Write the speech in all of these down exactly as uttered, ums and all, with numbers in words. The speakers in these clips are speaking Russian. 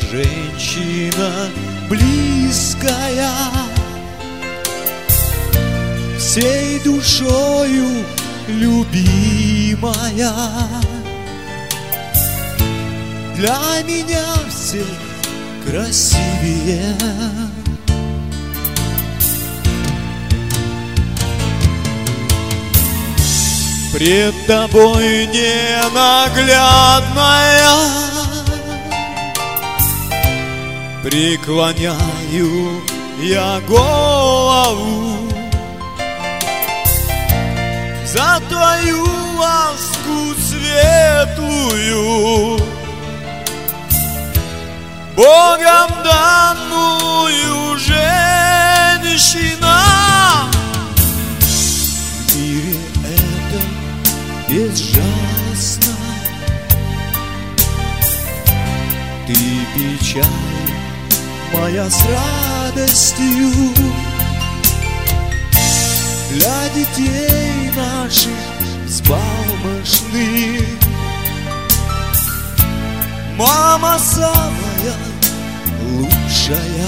женщина близкая, всей душою любимая, для меня всех красивее. Пред тобой ненаглядная преклоняю я голову за твою ласку светлую, Богом данную женщина. В мире этом безжалостно ты печаль моя с радостью, для детей наших взбалмошных мама самая лучшая.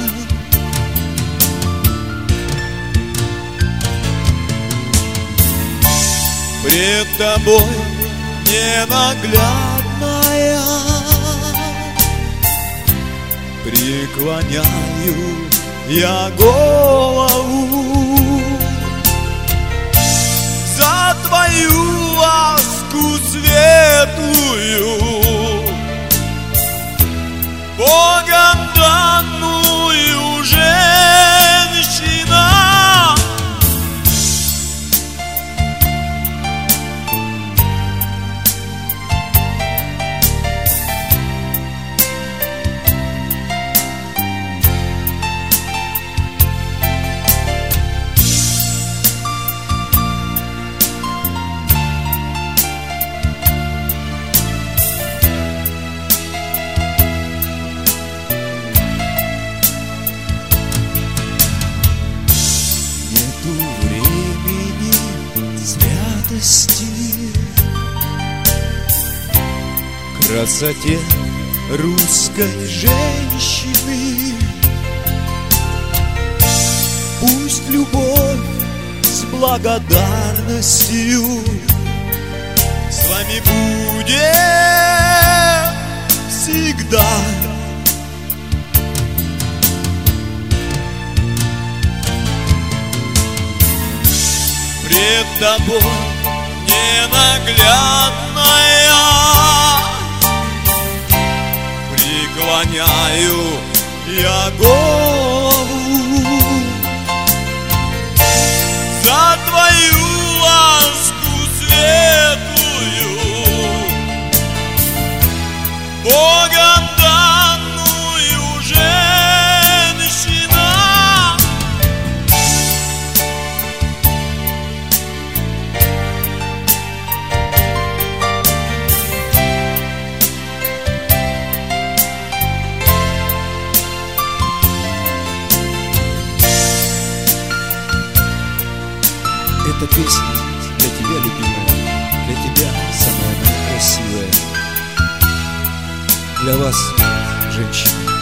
Пред тобой ненаглядная преклоняю я голову за твою ласку светлую, Богом данную женщина. Красоте русской женщины пусть любовь с благодарностью с вами будет всегда. Пред тобой ненаглядная преклоняю я голову за твою ласку светлую, Богом данную женщина. Эта песня для тебя, любимая, для тебя самая красивая, для вас, женщины.